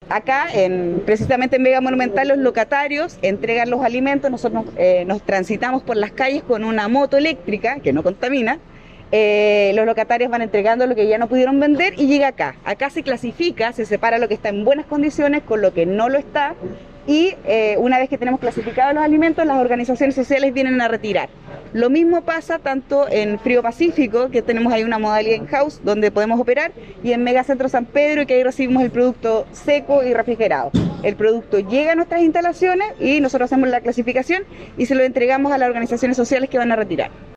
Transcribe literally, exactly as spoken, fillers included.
acá, en, precisamente en Mega Monumental, los locatarios entregan los alimentos, nosotros eh, nos transitamos por las calles con una moto eléctrica que no contamina. Eh, los locatarios van entregando lo que ya no pudieron vender y llega acá. Acá se clasifica, se separa lo que está en buenas condiciones con lo que no lo está y eh, una vez que tenemos clasificados los alimentos, las organizaciones sociales vienen a retirar. Lo mismo pasa tanto en Frío Pacífico, que tenemos ahí una modalidad in-house donde podemos operar, y en Megacentro San Pedro, que ahí recibimos el producto seco y refrigerado. El producto llega a nuestras instalaciones y nosotros hacemos la clasificación y se lo entregamos a las organizaciones sociales que van a retirar.